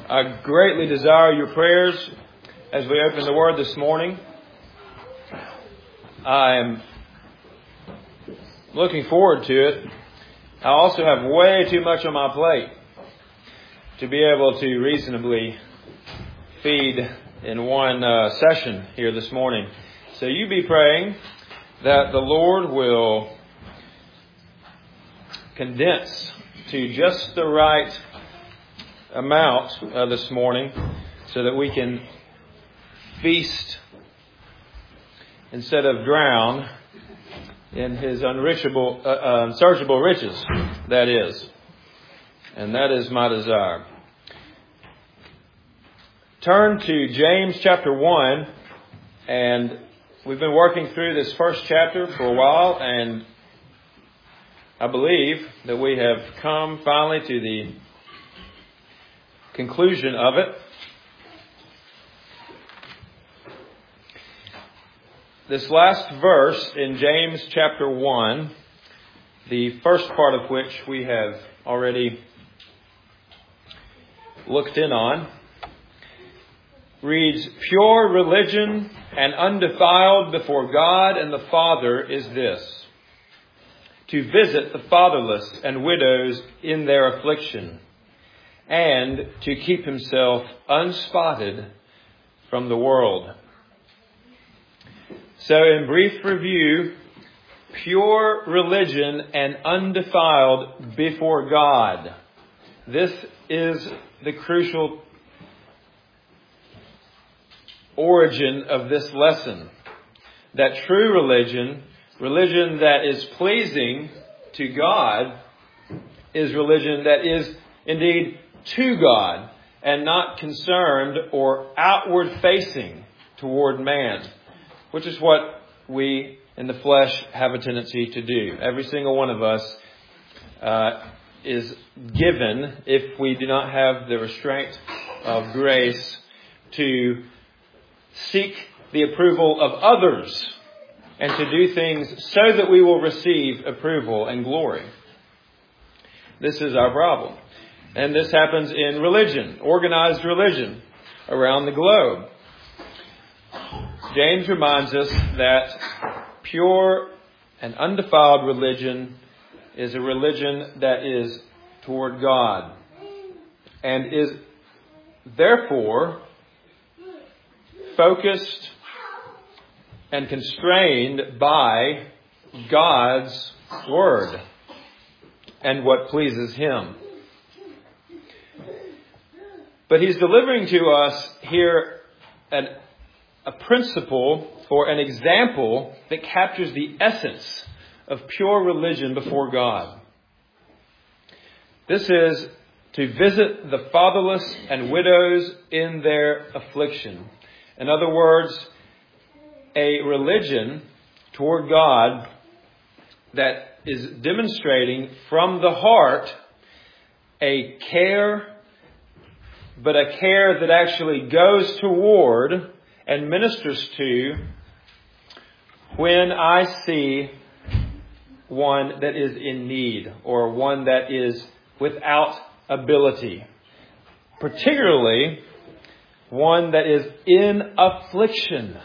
I greatly desire your prayers as we open the Word this morning. I am looking forward to it. I also have way too much on my plate to be able to reasonably feed in one session here this morning. So you be praying that the Lord will condense to just the right amount this morning so that we can feast instead of drown in His unsearchable riches, that is. And that is my desire. Turn to James chapter 1, and we've been working through this first chapter for a while, and I believe that we have come finally to the conclusion of it. This last verse in James chapter 1, the first part of which we have already looked in on, reads, "Pure religion and undefiled before God and the Father is this, to visit the fatherless and widows in their affliction, and to keep himself unspotted from the world." So in brief review, pure religion and undefiled before God. This is the crucial origin of this lesson. That true religion that is pleasing to God, is religion that is indeed to God and not concerned or outward facing toward man, which is what we in the flesh have a tendency to do. Every single one of us is given, if we do not have the restraint of grace, to seek the approval of others and to do things so that we will receive approval and glory. This is our problem. And this happens in religion, organized religion around the globe. James reminds us that pure and undefiled religion is a religion that is toward God and is therefore focused and constrained by God's Word and what pleases Him. But he's delivering to us here a principle or an example that captures the essence of pure religion before God. This is to visit the fatherless and widows in their affliction. In other words, a religion toward God that is demonstrating from the heart a care, but a care that actually goes toward and ministers to when I see one that is in need or one that is without ability, particularly one that is in affliction.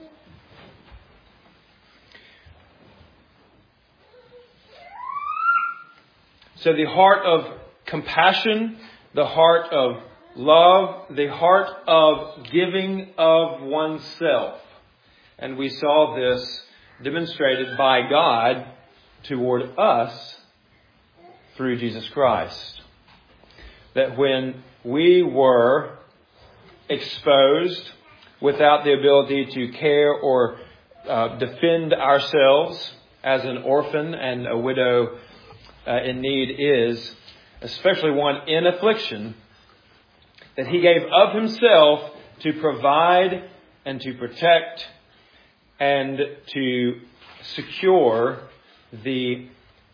So the heart of compassion, the heart of love, the heart of giving of oneself. And we saw this demonstrated by God toward us through Jesus Christ. That when we were exposed without the ability to care or defend ourselves, as an orphan and a widow in need is, especially one in affliction, that He gave of Himself to provide and to protect and to secure the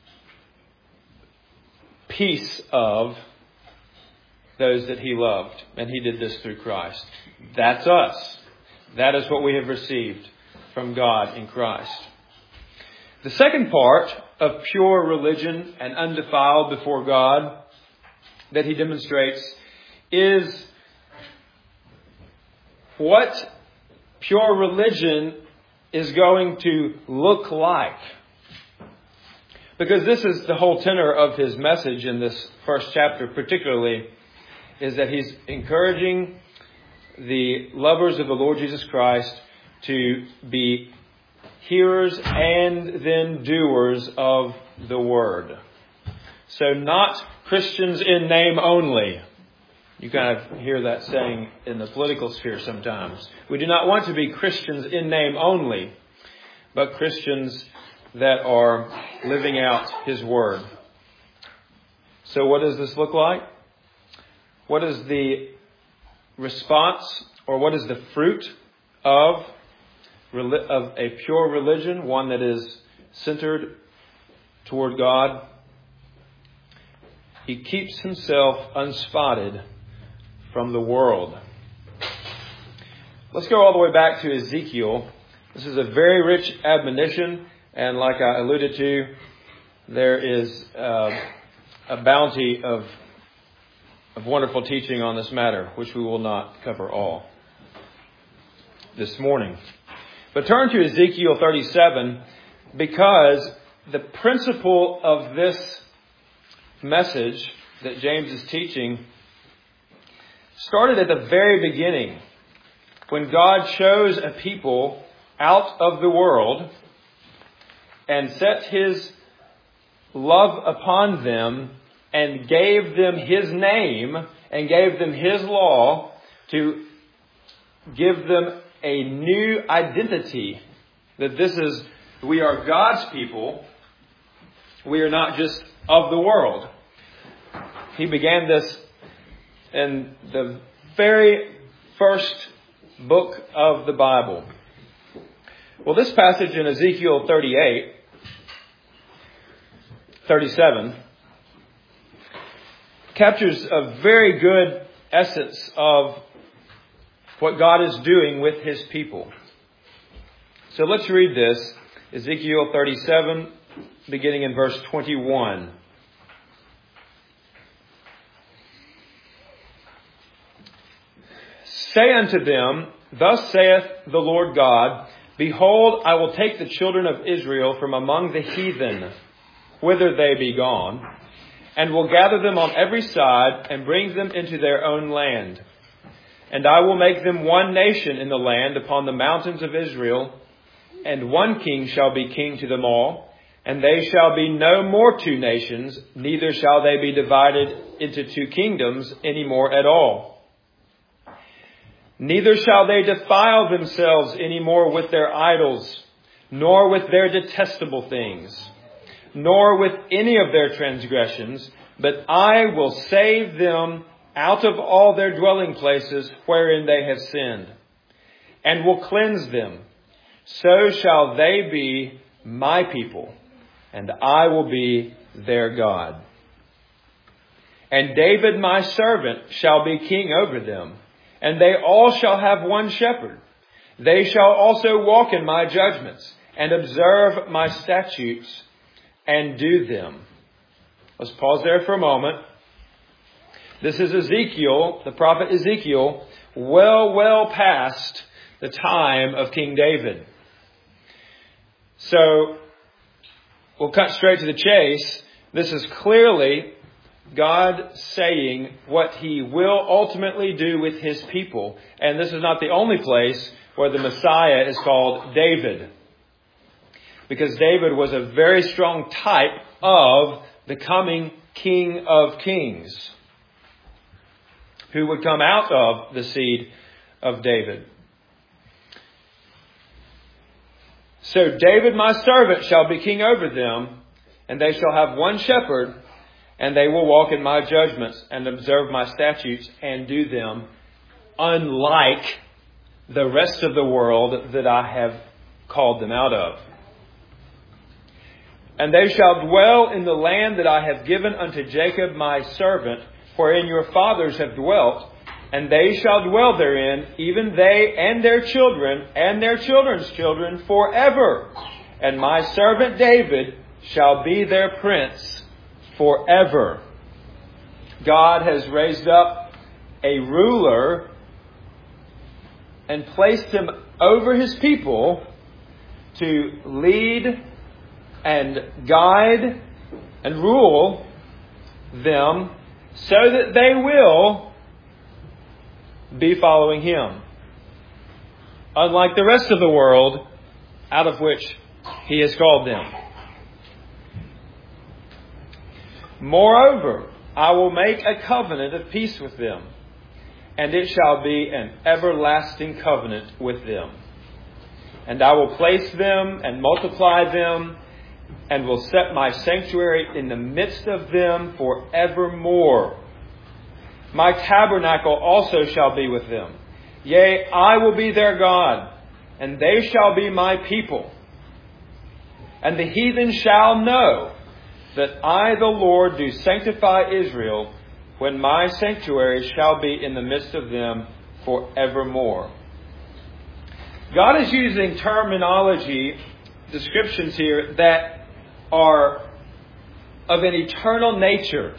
peace of those that He loved. And He did this through Christ. That's us. That is what we have received from God in Christ. The second part of pure religion and undefiled before God that He demonstrates is what pure religion is going to look like. Because this is the whole tenor of his message in this first chapter particularly, is that he's encouraging the lovers of the Lord Jesus Christ to be hearers and then doers of the Word. So not Christians in name only. You kind of hear that saying in the political sphere sometimes. We do not want to be Christians in name only, but Christians that are living out His Word. So what does this look like? What is the response, or what is the fruit of a pure religion, one that is centered toward God? He keeps himself unspotted from the world. Let's go all the way back to Ezekiel. This is a very rich admonition, and like I alluded to, there is a bounty of wonderful teaching on this matter, which we will not cover all this morning. But turn to Ezekiel 37, because the principle of this message that James is teaching started at the very beginning, when God chose a people out of the world and set His love upon them and gave them His name and gave them His law to give them a new identity. That we are God's people. We are not just of the world. He began this in the very first book of the Bible. Well, this passage in Ezekiel 37, captures a very good essence of what God is doing with His people. So let's read this. Ezekiel 37, beginning in verse 21. Say unto them, Thus saith the Lord God, Behold, I will take the children of Israel from among the heathen, whither they be gone, and will gather them on every side, and bring them into their own land. And I will make them one nation in the land upon the mountains of Israel, and one king shall be king to them all, and they shall be no more two nations, neither shall they be divided into two kingdoms any more at all. Neither shall they defile themselves any more with their idols, nor with their detestable things, nor with any of their transgressions, but I will save them out of all their dwelling places wherein they have sinned, and will cleanse them. So shall they be my people, and I will be their God. And David my servant shall be king over them, and they all shall have one shepherd. They shall also walk in my judgments, and observe my statutes, and do them. Let's pause there for a moment. This is Ezekiel, the prophet Ezekiel, well past the time of King David. So, we'll cut straight to the chase. This is clearly God saying what He will ultimately do with His people. And this is not the only place where the Messiah is called David. Because David was a very strong type of the coming King of Kings, who would come out of the seed of David. So David my servant shall be king over them, and they shall have one shepherd, and they will walk in my judgments, and observe my statutes, and do them, unlike the rest of the world that I have called them out of. And they shall dwell in the land that I have given unto Jacob my servant, wherein your fathers have dwelt, and they shall dwell therein, even they and their children and their children's children forever. And my servant David shall be their prince forever. God has raised up a ruler, and placed him over his people to lead and guide and rule them so that they will be following him, unlike the rest of the world out of which he has called them. Moreover, I will make a covenant of peace with them, and it shall be an everlasting covenant with them. And I will place them and multiply them, and will set my sanctuary in the midst of them forevermore. My tabernacle also shall be with them. Yea, I will be their God, and they shall be my people. And the heathen shall know that I, the Lord, do sanctify Israel, when my sanctuary shall be in the midst of them forevermore. God is using terminology, descriptions here, that are of an eternal nature.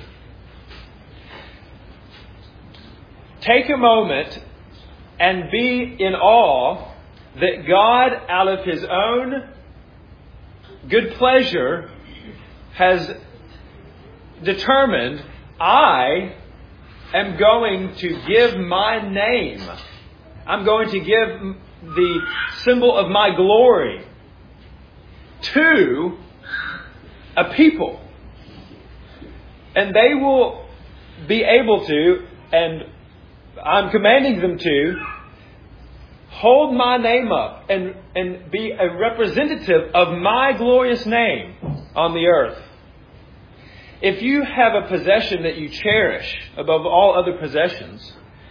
Take a moment and be in awe that God, out of His own good pleasure, has determined, I am going to give my name. I'm going to give the symbol of my glory to a people. And they will be able to, and I'm commanding them to, hold my name up and be a representative of my glorious name on the earth. If you have a possession that you cherish above all other possessions,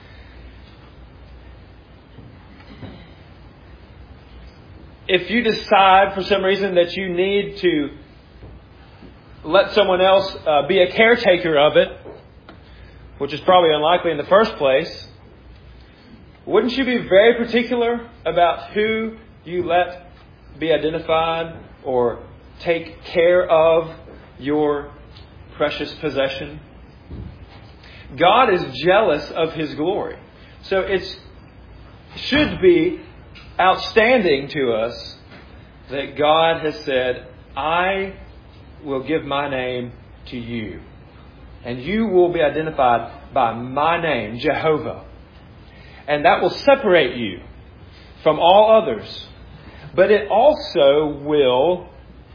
if you decide for some reason that you need to let someone else be a caretaker of it, which is probably unlikely in the first place, wouldn't you be very particular about who you let be identified or take care of your precious possession? God is jealous of His glory. So it should be outstanding to us that God has said, I will give my name to you. And you will be identified by my name, Jehovah. And that will separate you from all others. But it also will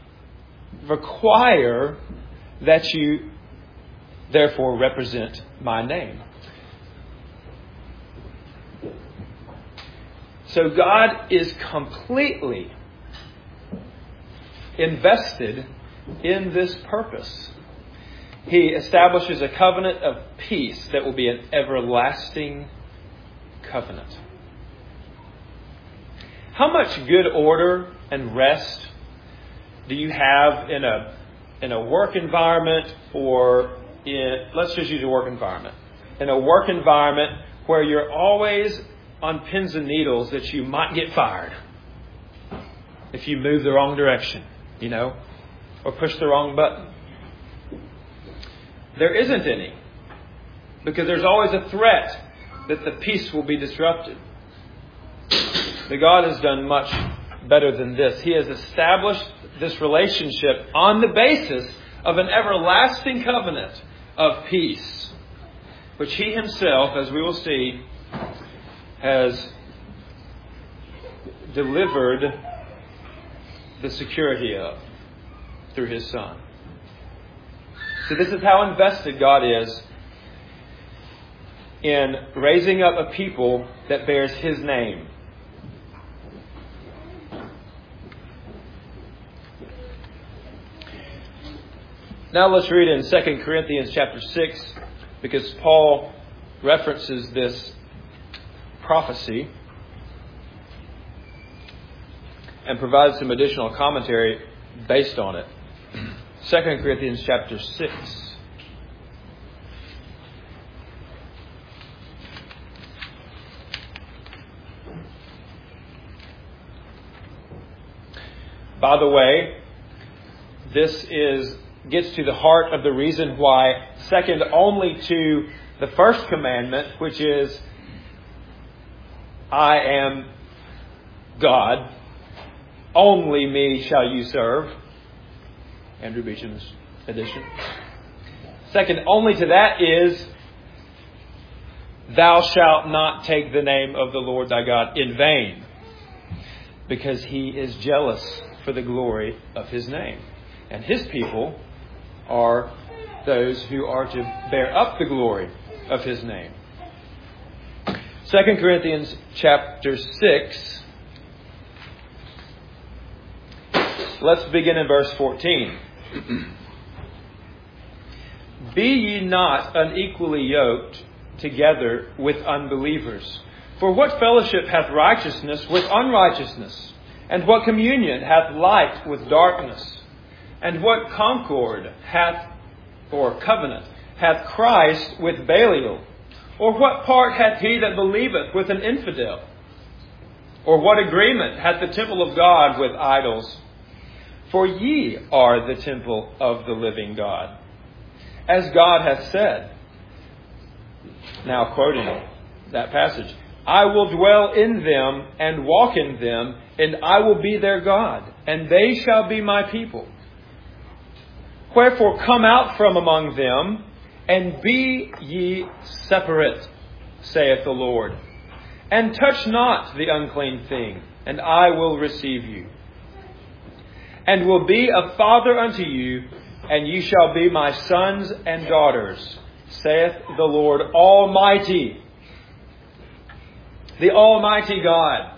require that you therefore represent my name. So God is completely invested in this purpose. He establishes a covenant of peace that will be an everlasting covenant. How much good order and rest do you have in a work environment, or let's just use a work environment. In a work environment where you're always on pins and needles that you might get fired if you move the wrong direction, or push the wrong button. There isn't any, because there's always a threat that the peace will be disrupted. But God has done much better than this. He has established this relationship on the basis of an everlasting covenant of peace, which He Himself, as we will see, has delivered the security of through His Son. So this is how invested God is in raising up a people that bears His name. Now let's read in 2 Corinthians chapter 6, because Paul references this prophecy and provides some additional commentary based on it. 2 Corinthians chapter 6. By the way, this gets to the heart of the reason why, second only to the first commandment, which is I am God. Only me shall you serve. Andrew Beecham's edition. Second only to that is, thou shalt not take the name of the Lord thy God in vain, because he is jealous for the glory of his name. And his people are those who are to bear up the glory of his name. 2 Corinthians chapter 6. Let's begin in verse 14. Be ye not unequally yoked together with unbelievers. For what fellowship hath righteousness with unrighteousness? And what communion hath light with darkness? And what concord hath, or covenant, hath Christ with Belial? Or what part hath he that believeth with an infidel? Or what agreement hath the temple of God with idols? For ye are the temple of the living God. As God hath said, now quoting that passage, I will dwell in them and walk in them, and I will be their God, and they shall be my people. Wherefore come out from among them, and be ye separate, saith the Lord. And touch not the unclean thing, and I will receive you. And will be a father unto you, and ye shall be my sons and daughters, saith the Lord Almighty. The Almighty God.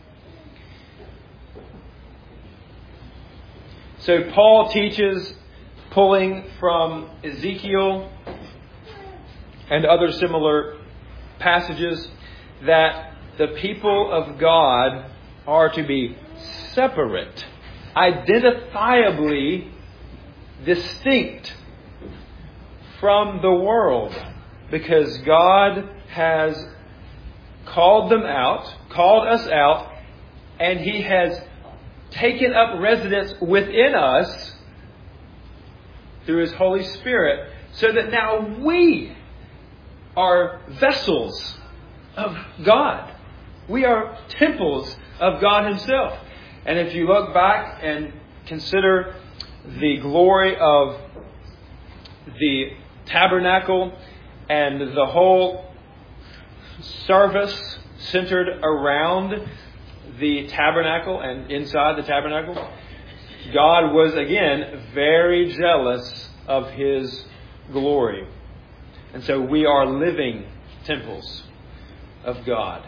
So Paul teaches, pulling from Ezekiel and other similar passages, that the people of God are to be separate, identifiably distinct from the world, because God has called them out, called us out, and He has taken up residence within us through His Holy Spirit, so that now we are vessels of God. We are temples of God Himself. And if you look back and consider the glory of the tabernacle and the whole service centered around the tabernacle and inside the tabernacle, God was again very jealous of His glory. And so we are living temples of God.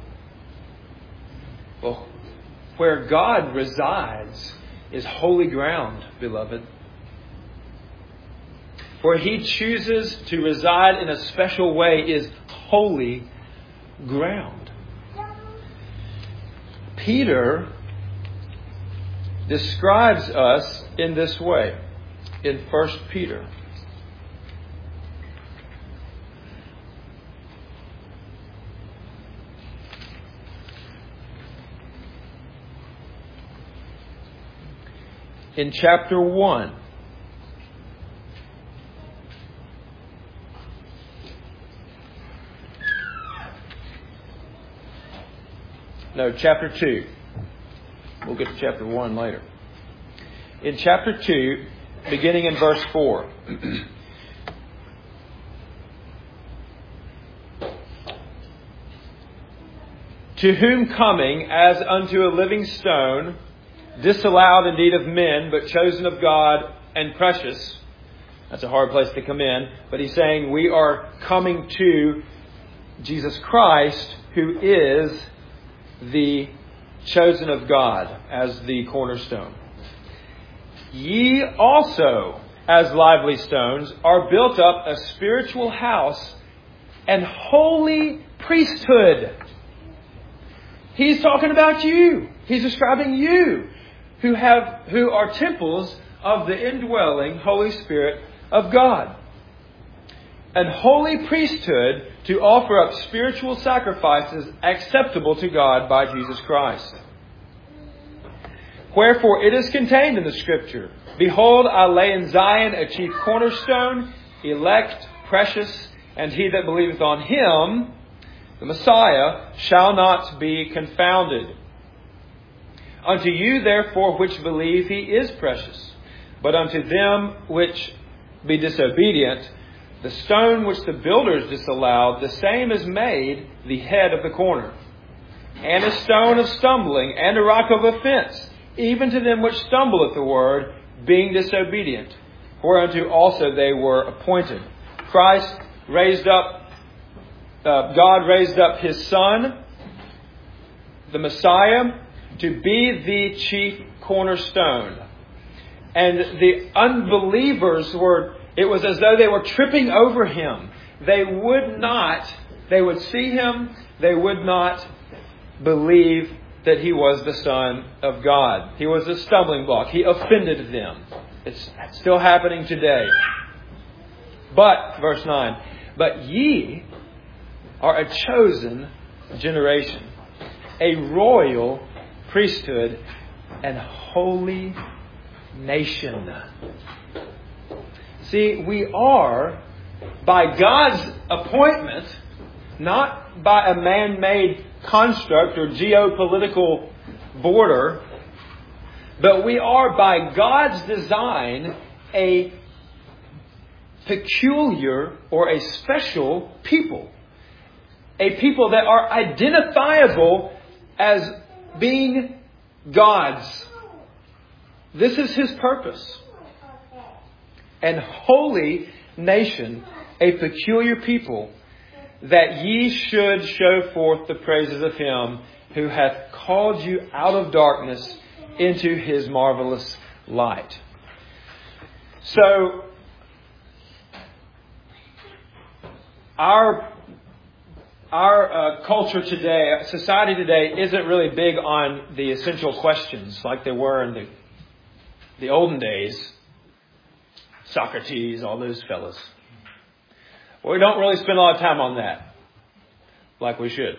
Well, where God resides is holy ground, beloved. Where He chooses to reside in a special way is holy ground. Peter describes us in this way in 1 Peter. In chapter 1, no, chapter 2. We'll get to chapter 1 later. In chapter 2, beginning in verse 4. To whom coming as unto a living stone, disallowed indeed of men, but chosen of God and precious. That's a hard place to come in. But he's saying we are coming to Jesus Christ, who is the chosen of God as the cornerstone. Ye also, as lively stones, are built up a spiritual house and holy priesthood. He's talking about you. He's describing you who are temples of the indwelling Holy Spirit of God. And holy priesthood to offer up spiritual sacrifices acceptable to God by Jesus Christ. Wherefore it is contained in the Scripture, Behold, I lay in Zion a chief cornerstone, elect, precious, and he that believeth on Him the Messiah, shall not be confounded. Unto you, therefore, which believe, he is precious. But unto them which be disobedient, the stone which the builders disallowed, the same is made the head of the corner, and a stone of stumbling, and a rock of offense, even to them which stumble at the word, being disobedient, whereunto also they were appointed. God raised up His Son, the Messiah, to be the chief cornerstone. And the unbelievers it was as though they were tripping over Him. They would see Him, they would not believe that He was the Son of God. He was a stumbling block. He offended them. It's still happening today. But, verse 9, but ye are a chosen generation, a royal priesthood, and holy nation. See, we are, by God's appointment, not by a man-made construct or geopolitical border, but we are, by God's design, a peculiar or a special people. A people that are identifiable as being God's. This is His purpose. And holy nation, a peculiar people, that ye should show forth the praises of Him who hath called you out of darkness into His marvelous light. So, our culture today, society today, isn't really big on the essential questions like they were in the olden days. Socrates, all those fellas. Well, we don't really spend a lot of time on that, like we should.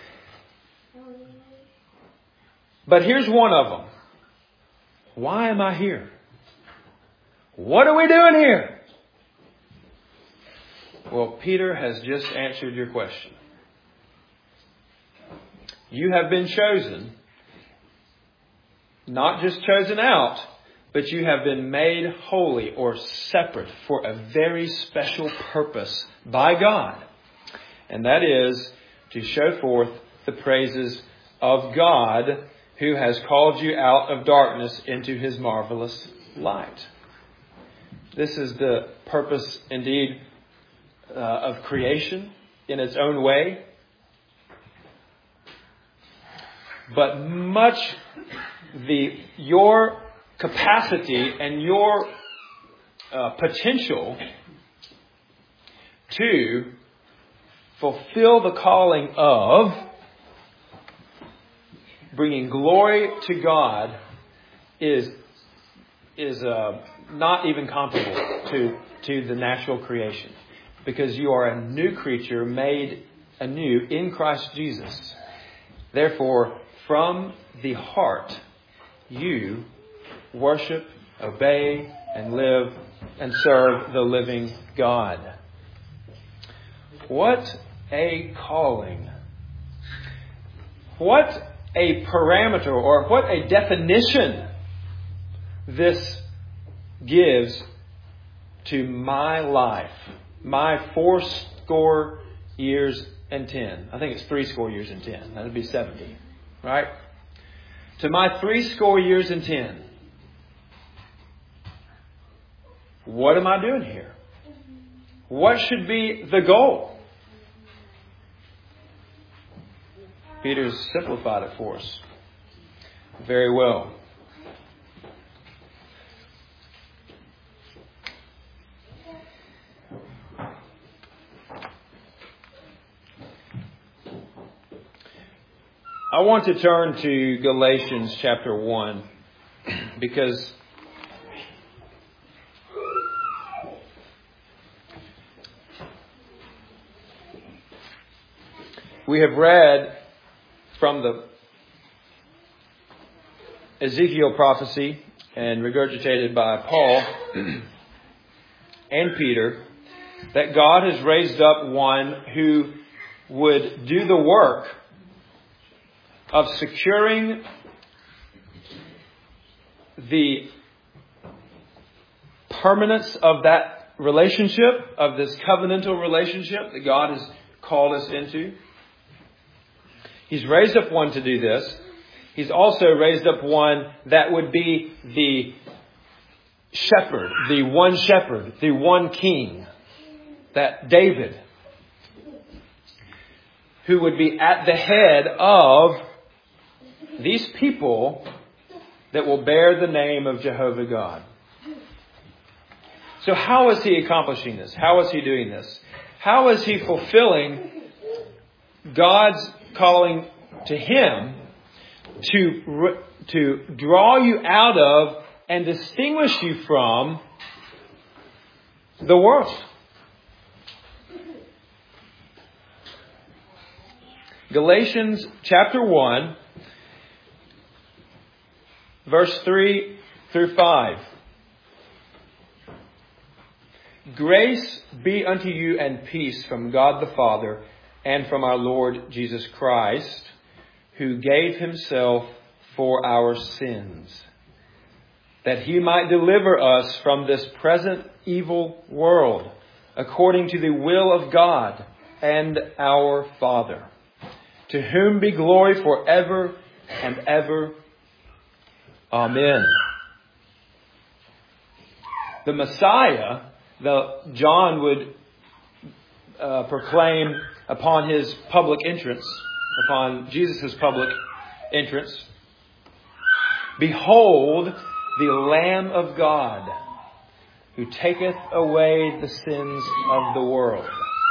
But here's one of them. Why am I here? What are we doing here? Well, Peter has just answered your question. You have been chosen, not just chosen out, but you have been made holy or separate for a very special purpose by God. And that is to show forth the praises of God who has called you out of darkness into His marvelous light. This is the purpose indeed of creation in its own way. But your capacity and your potential to fulfill the calling of bringing glory to God is not even comparable to the natural creation, because you are a new creature made anew in Christ Jesus. Therefore, from the heart, you worship, obey, and live and serve the living God. What a calling. What a parameter or what a definition this gives to my life. My 80 years and 10. I think it's 80 years and 10. That would be 70. Right? To my 80 years and 10. What am I doing here? What should be the goal? Peter's simplified it for us very well. I want to turn to Galatians chapter 1 because we have read from the Ezekiel prophecy and regurgitated by Paul and Peter that God has raised up one who would do the work of securing the permanence of that relationship, of this covenantal relationship that God has called us into. He's raised up one to do this. He's also raised up one that would be the shepherd, the one king, that David, who would be at the head of these people that will bear the name of Jehovah God. So how is he accomplishing this? How is he doing this? How is he fulfilling God's calling to him to draw you out of and distinguish you from the world? Galatians chapter 1, verse 3 through 5. Grace be unto you and peace from God the Father and from our Lord Jesus Christ, who gave himself for our sins, that he might deliver us from this present evil world, according to the will of God and our Father, to whom be glory forever and ever. Amen. The Messiah, John would proclaim upon his public entrance, upon Jesus' public entrance, "Behold the Lamb of God, who taketh away the sins of the world."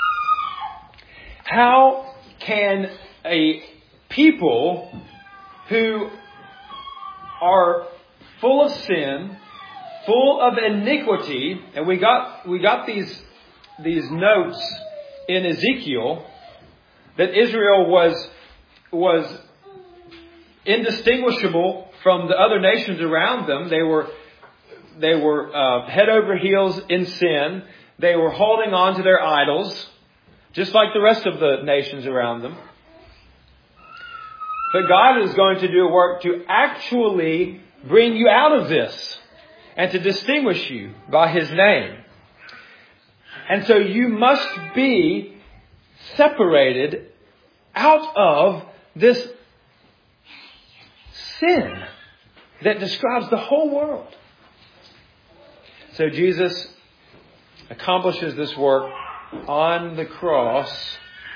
How can a people who are full of sin, full of iniquity, and we got these notes in Ezekiel that Israel was indistinguishable from the other nations around them. They were head over heels in sin. They were holding on to their idols, just like the rest of the nations around them. But God is going to do a work to actually bring you out of this and to distinguish you by his name. And so you must be separated out of this sin that describes the whole world. So Jesus accomplishes this work on the cross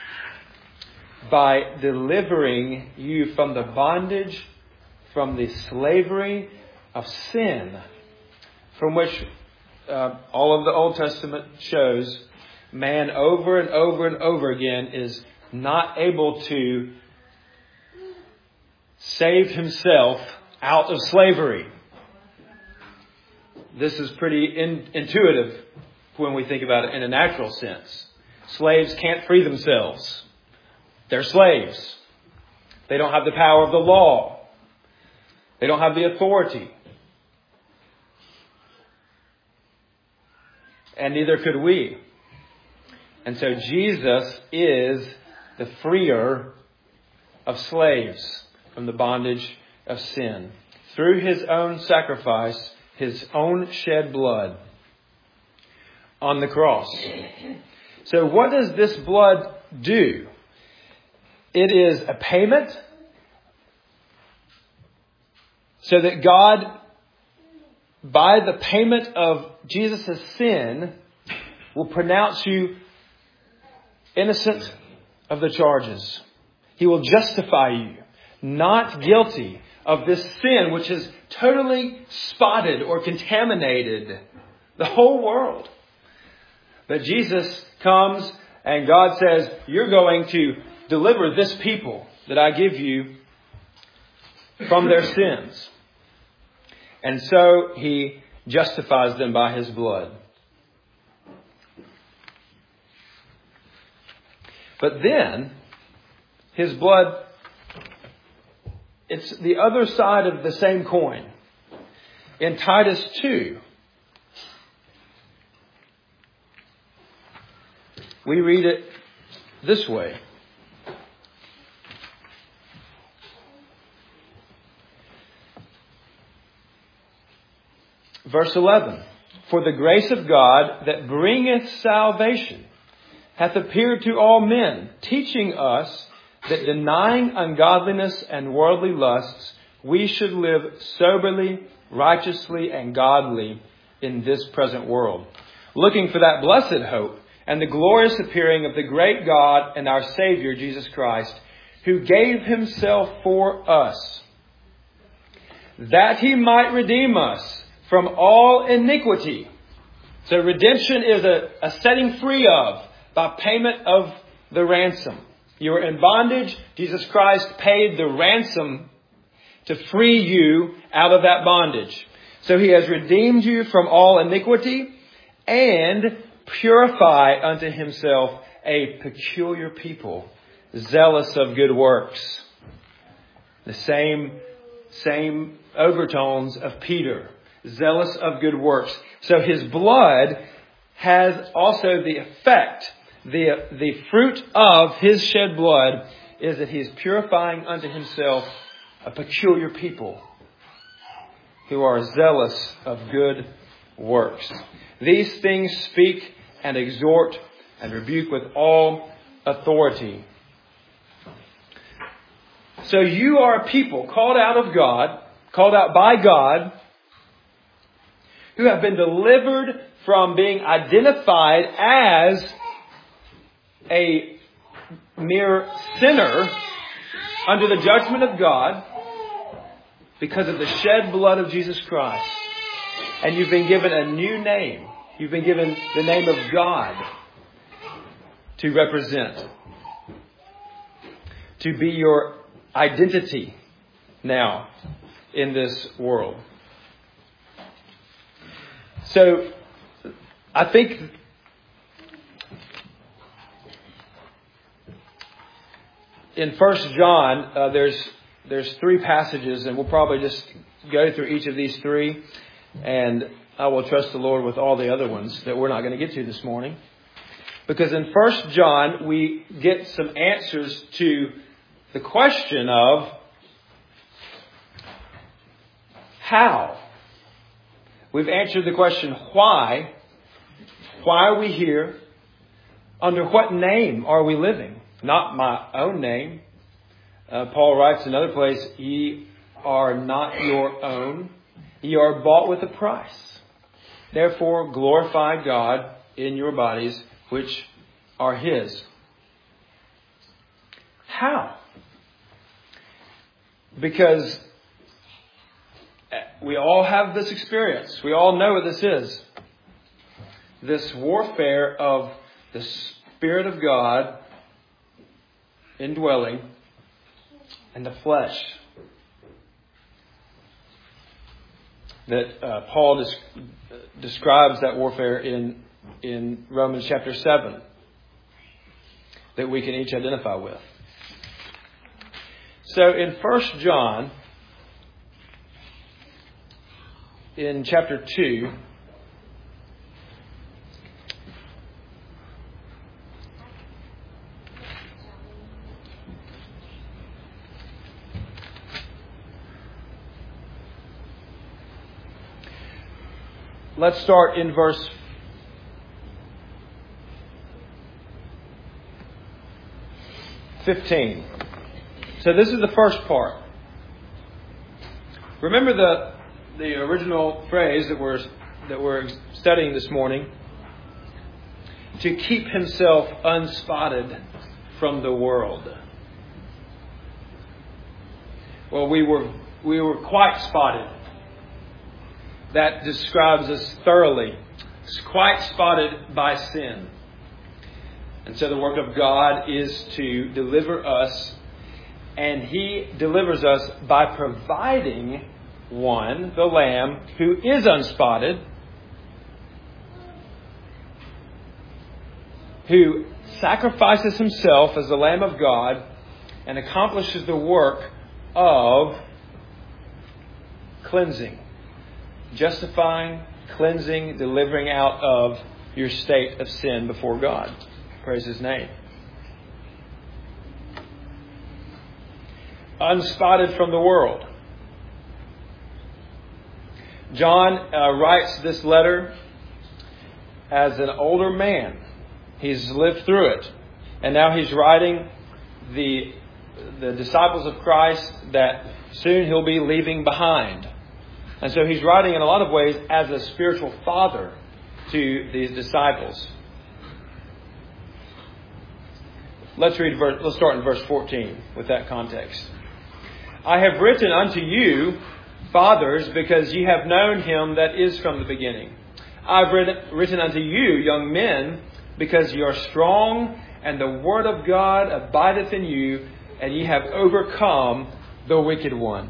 by delivering you from the bondage, from the slavery of sin, from which all of the Old Testament shows man over and over and over again is not able to save himself out of slavery. This is pretty intuitive when we think about it in a natural sense. Slaves can't free themselves. They're slaves. They don't have the power of the law. They don't have the authority. And neither could we. And so Jesus is the freer of slaves from the bondage of sin. Through his own sacrifice, his own shed blood on the cross. So what does this blood do? It is a payment so that God, by the payment of Jesus' sin, will pronounce you innocent of the charges. He will justify you not guilty of this sin which has totally spotted or contaminated the whole world. But Jesus comes and God says, you're going to deliver this people that I give you from their sins. And so he justifies them by his blood. But then, his blood, it's the other side of the same coin. In Titus 2, we read it this way. Verse 11. For the grace of God that bringeth salvation hath appeared to all men, teaching us that denying ungodliness and worldly lusts, we should live soberly, righteously, and godly in this present world, looking for that blessed hope and the glorious appearing of the great God and our Savior, Jesus Christ, who gave himself for us, that he might redeem us from all iniquity. So redemption is a setting free of by payment of the ransom. You were in bondage. Jesus Christ paid the ransom to free you out of that bondage. So he has redeemed you from all iniquity and purify unto himself a peculiar people, zealous of good works. The same overtones of Peter, zealous of good works. So his blood has also the effect, the fruit of his shed blood is that he is purifying unto himself a peculiar people who are zealous of good works. These things speak and exhort and rebuke with all authority. So you are a people called out of God, called out by God, who have been delivered from being identified as a mere sinner under the judgment of God because of the shed blood of Jesus Christ. And you've been given a new name. You've been given the name of God to represent, to be your identity now in this world. So I think in 1 John, there's three passages, and we'll probably just go through each of these three, and I will trust the Lord with all the other ones that we're not going to get to this morning. Because in 1 John, we get some answers to the question of how. We've answered the question why. Why are we here? Under what name are we living? Not my own name. Paul writes in another place, ye are not your own. Ye are bought with a price. Therefore, glorify God in your bodies, which are his. How? Because we all have this experience. We all know what this is. This warfare of the Spirit of God indwelling and the flesh. That Paul describes that warfare in Romans chapter 7 that we can each identify with. So in 1 John, in chapter 2, let's start in verse 15. So this is the first part. Remember the original phrase that we're studying this morning. To keep himself unspotted from the world. Well, we were quite spotted. That describes us thoroughly. It's quite spotted by sin. And so the work of God is to deliver us. And he delivers us by providing one, the Lamb, who is unspotted, who sacrifices himself as the Lamb of God and accomplishes the work of cleansing, justifying, cleansing, delivering out of your state of sin before God. Praise his name. Unspotted from the world. John writes this letter as an older man. He's lived through it. And now he's writing the disciples of Christ that soon he'll be leaving behind. And so he's writing in a lot of ways as a spiritual father to these disciples. Let's start in verse 14 with that context. I have written unto you, fathers, because ye have known him that is from the beginning. I've written unto you, young men, because ye are strong, and the word of God abideth in you, and ye have overcome the wicked one.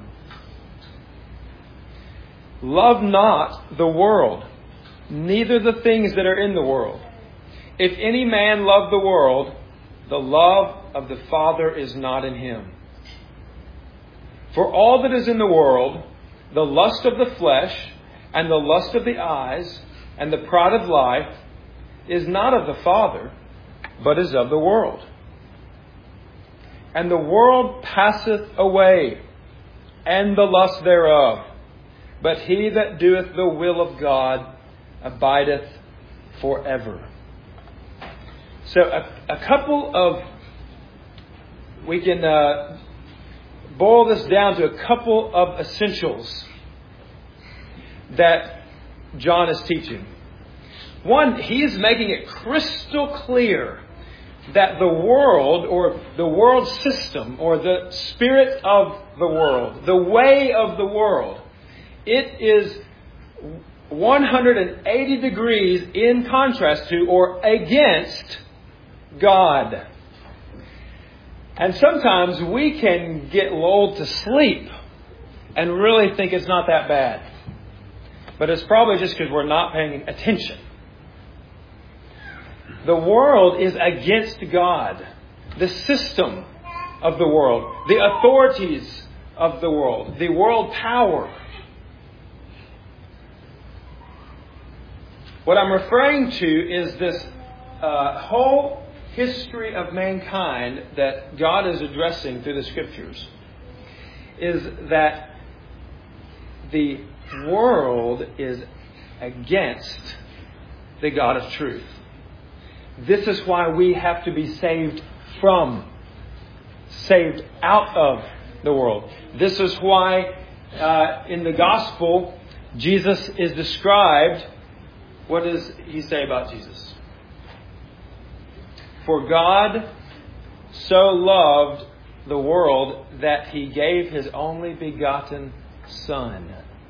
Love not the world, neither the things that are in the world. If any man love the world, the love of the Father is not in him. For all that is in the world, the lust of the flesh, and the lust of the eyes, and the pride of life, is not of the Father, but is of the world. And the world passeth away, and the lust thereof. But he that doeth the will of God abideth forever. So we can boil this down to a couple of essentials that John is teaching. One, he's making it crystal clear that the world, or the world system, or the spirit of the world, the way of the world, it is 180 degrees in contrast to or against God. And sometimes we can get lulled to sleep and really think it's not that bad. But it's probably just because we're not paying attention. The world is against God. The system of the world, the authorities of the world power. What I'm referring to is this whole history of mankind that God is addressing through the Scriptures. Is that the world is against the God of truth. This is why we have to be saved out of the world. This is why in the gospel, Jesus is described. What does he say about Jesus? For God so loved the world that he gave his only begotten Son.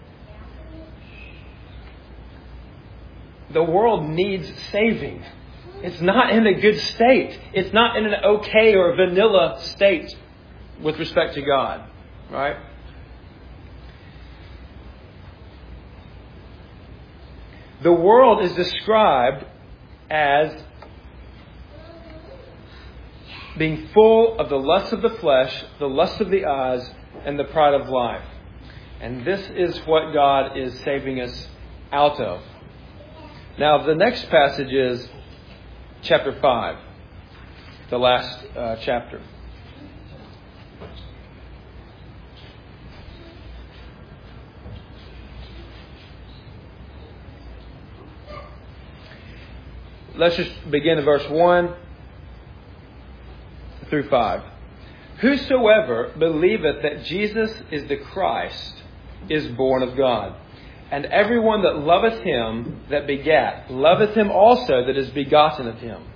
The world needs saving. It's not in a good state. It's not in an okay or vanilla state with respect to God. Right? The world is described as being full of the lust of the flesh, the lust of the eyes, and the pride of life. And this is what God is saving us out of. Now, the next passage is chapter 5, the last chapter. Let's just begin in verse 1 through 5. Whosoever believeth that Jesus is the Christ is born of God. And everyone that loveth him that begat, loveth him also that is begotten of him.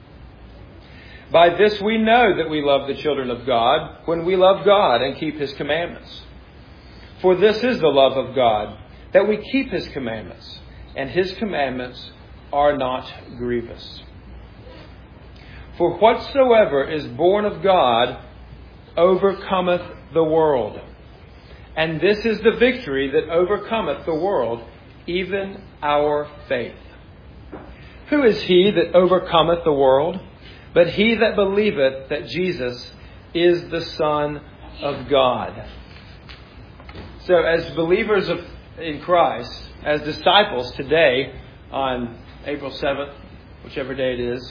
By this we know that we love the children of God, when we love God and keep his commandments. For this is the love of God, that we keep his commandments, and his commandments are not grievous. For whatsoever is born of God overcometh the world. And this is the victory that overcometh the world, even our faith. Who is he that overcometh the world? But he that believeth that Jesus is the Son of God. So as believers in Christ, as disciples today, on April 7th, whichever day it is,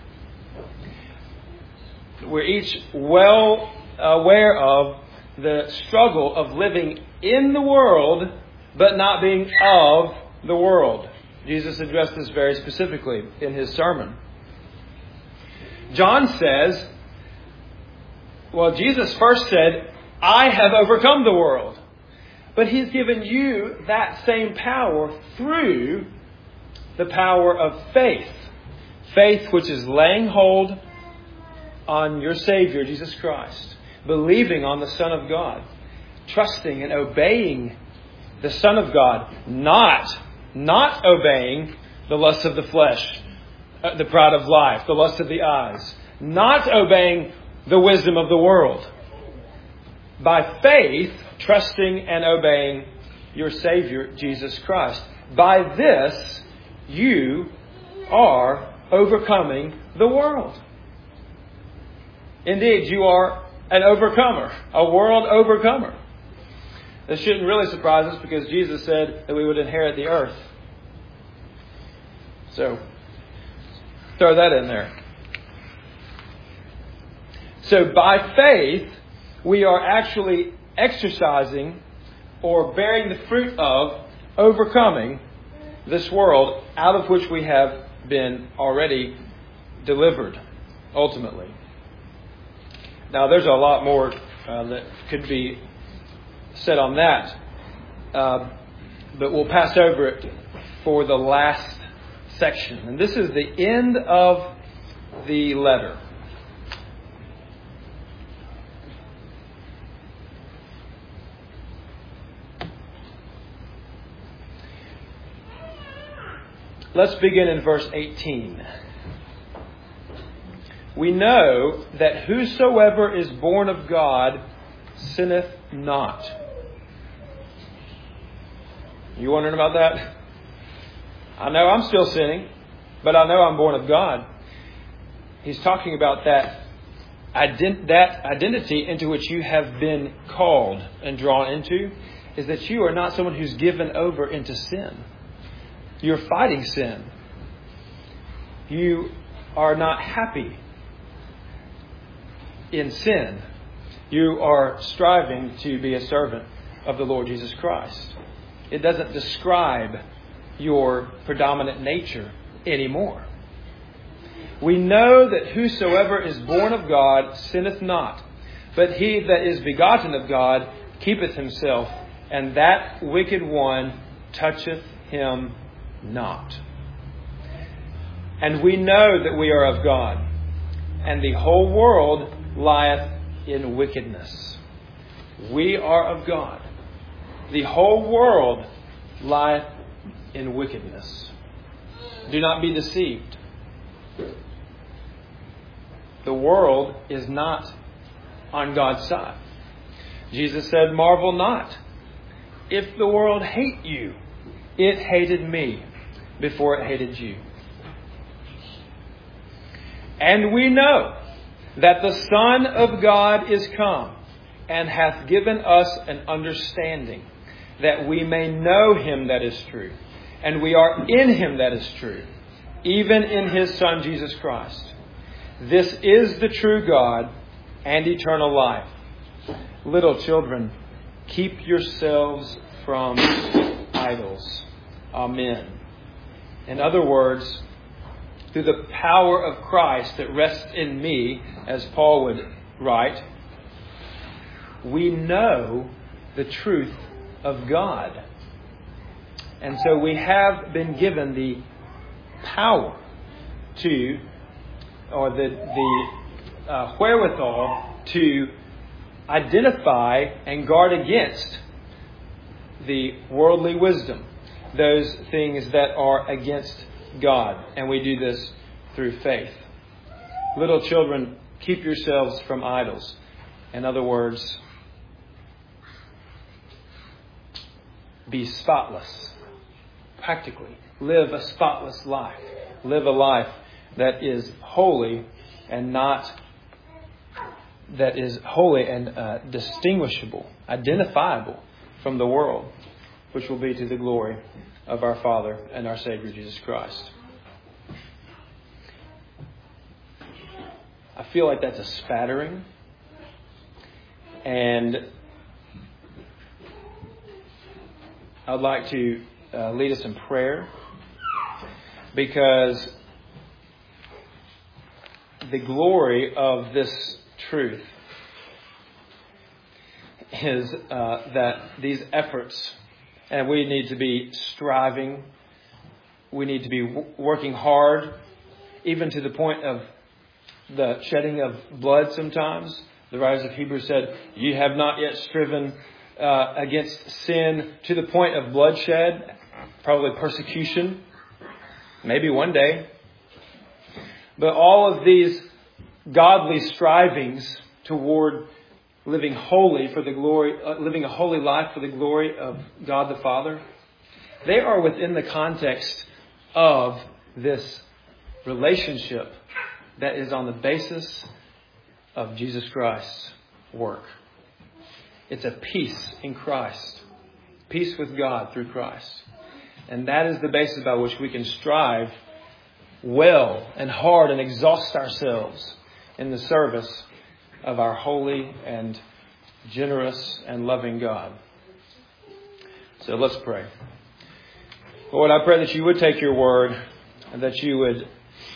we're each well aware of the struggle of living in the world but not being of the world. Jesus addressed this very specifically in his sermon. John says, well, Jesus first said, I have overcome the world. But he's given you that same power through the power of faith. Faith which is laying hold on your Savior, Jesus Christ. Believing on the Son of God. Trusting and obeying the Son of God. Not obeying the lust of the flesh, the pride of life, the lust of the eyes. Not obeying the wisdom of the world. By faith, trusting and obeying your Savior, Jesus Christ. By this, you are overcoming the world. Indeed, you are an overcomer, a world overcomer. This shouldn't really surprise us because Jesus said that we would inherit the earth. So, throw that in there. So, by faith, we are actually exercising or bearing the fruit of overcoming this world out of which we have been already delivered, ultimately. Now, there's a lot more that could be said on that, but we'll pass over it for the last section. And this is the end of the letter. Let's begin in verse 18. We know that whosoever is born of God sinneth not. You wondering about that? I know I'm still sinning, but I know I'm born of God. He's talking about that identity into which you have been called and drawn into, is that you are not someone who's given over into sin. You're fighting sin. You are not happy in sin. You are striving to be a servant of the Lord Jesus Christ. It doesn't describe your predominant nature anymore. We know that whosoever is born of God sinneth not, but he that is begotten of God keepeth himself, and that wicked one toucheth him not. And we know that we are of God, and the whole world lieth in wickedness. We are of God. The whole world lieth in wickedness. Do not be deceived. The world is not on God's side. Jesus said, marvel not. If the world hate you, it hated me before it hated you. And we know that the Son of God is come, and hath given us an understanding, that we may know him that is true. And we are in him that is true, even in his Son Jesus Christ. This is the true God and eternal life. Little children, keep yourselves from idols. Amen. In other words, through the power of Christ that rests in me, as Paul would write, we know the truth of God. And so we have been given the power to, or the wherewithal to identify and guard against the worldly wisdom, those things that are against God. And we do this through faith. Little children, keep yourselves from idols. In other words, be spotless. Practically, live a spotless life. Live a life that is holy and distinguishable, identifiable from the world, which will be to the glory of our Father and our Savior Jesus Christ. I feel like that's a spattering, and I'd like to lead us in prayer, because the glory of this truth is that these efforts, and we need to be striving, we need to be working hard, even to the point of the shedding of blood sometimes. The writer of Hebrews said, "You have not yet striven against sin to the point of bloodshed," probably persecution, maybe one day. But all of these godly strivings toward living holy for the glory, living a holy life for the glory of God the Father, they are within the context of this relationship that is on the basis of Jesus Christ's work. It's a peace in Christ. Peace with God through Christ. And that is the basis by which we can strive well and hard and exhaust ourselves in the service of our holy and generous and loving God. So let's pray. Lord, I pray that you would take your word and that you would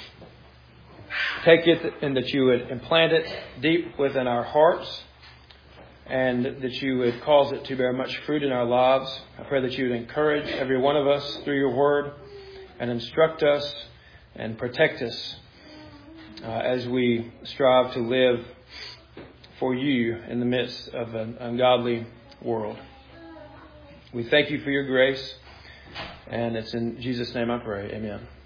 take it and that you would implant it deep within our hearts, and that you would cause it to bear much fruit in our lives. I pray that you would encourage every one of us through your word and instruct us and protect us as we strive to live for you in the midst of an ungodly world. We thank you for your grace, and it's in Jesus' name I pray. Amen.